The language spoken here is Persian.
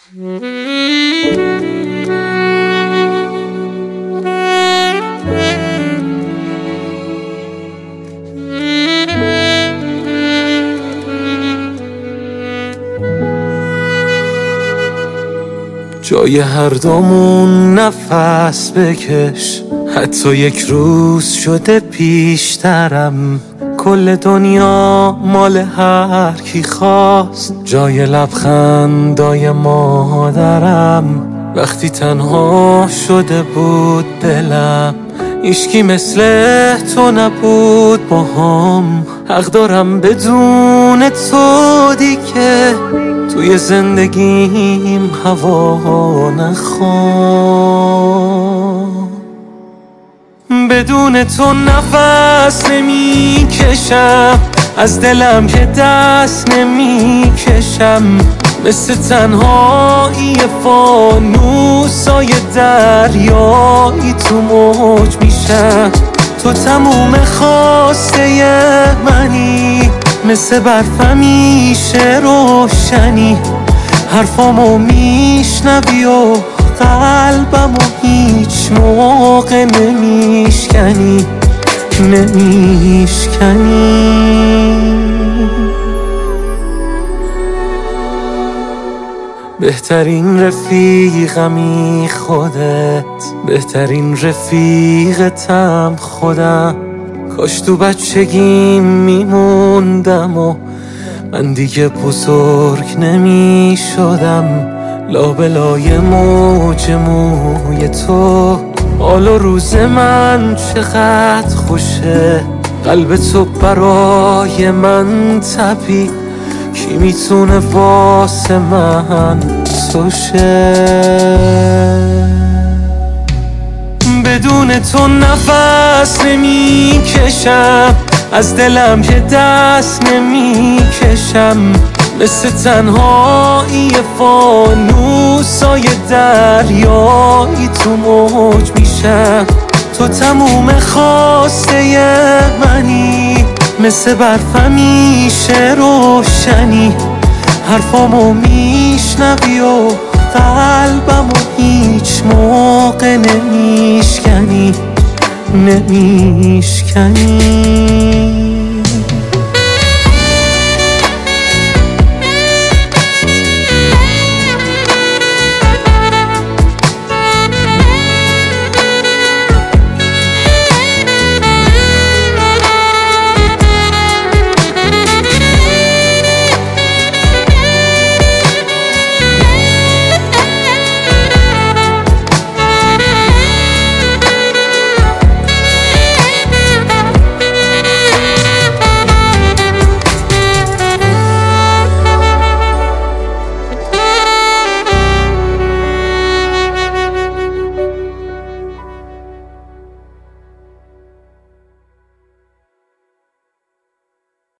جای هر دومون نفس بکش، حتی یک روز شده پیشترم. کل دنیا مال هر کی خواست، جای لبخندای مادرم. وقتی تنها شده بود دلم، هیچکی مثل تو نبود باهام. حق دارم بدون تو دیگه توی زندگیم هوا نخوام. بدون تو نفس نمی کشم، از دلم که دست نمی کشم. مثل تنهایی فانوسای دریایی تو موج میشم. تو تموم خواسته منی، مثل برف همیشه روشنی. حرفامو میشنوی و قلبمو هیچ موقع نمیشکنی. بهترین رفیقمی خودت، بهترین رفیقتم خودم. کاش تو بچگیم میموندم و من دیگه بزرگ نمی شدم. لابلای موج موی تو، حال و روز من چقدر خوشه. قلب تو برای من تپید، کی میتونه واسه من تو شه؟ بدون تو نفس نمی کشم، از دلم که دست نمی کشم. مثل تنهایی فانوسای دریایی تو موج میشم. تو تموم خواسته منی، مثل برف همیشه روشنی. حرفامو میشنوی و قلبمو هیچ موقع نمیشکنی.